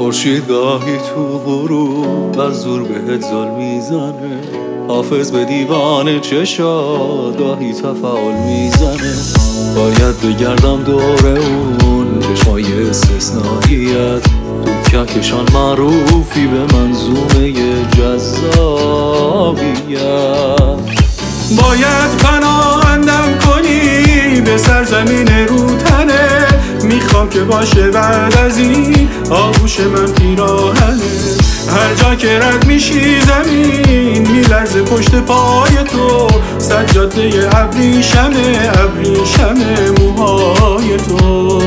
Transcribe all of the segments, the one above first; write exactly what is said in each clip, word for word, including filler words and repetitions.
خورشید گاهی تو غروب از دور بهت زل میزنه، حافظ به دیوان چشات گاهی تفاعل میزنه. باید بگردم دور اون چشمای استثنائیت، تو کهکشان معروفی به منظومه جذابیت. باید پناهندم کنی به سرزمین روتنه، میخوام که باشه بعد از این آغوش من پیراهنه. هر جا که رد میشی زمین میلرزه پشت پای تو، سجاده ابریشمه ابریشمه موهای تو.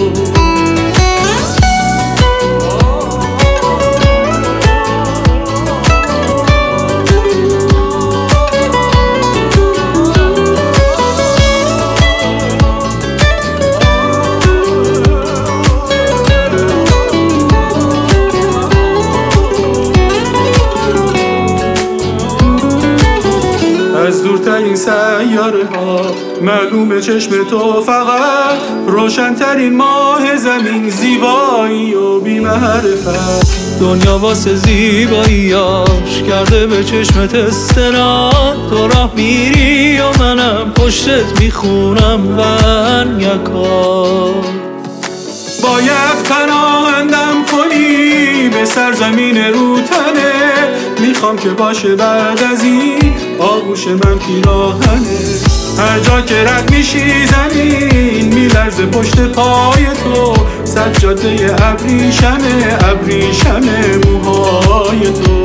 از دورترین سیاره ها معلومه چشم تو فقط روشنترین ماه زمین، زیبایی و بی‌معرفت. دنیا واسه زیباییاش کرده به چشمت استناد، تو راه میری و منم پشتت میخونم ونیکا. باید پناهندم کنی به سرزمین روتنه، میخوام که باشه بعد از این آغوش من پیراهنه. هر جا که رد میشی زمین میلرزه پشت پای تو، سجاده ابریشمه ابریشمه موهای تو.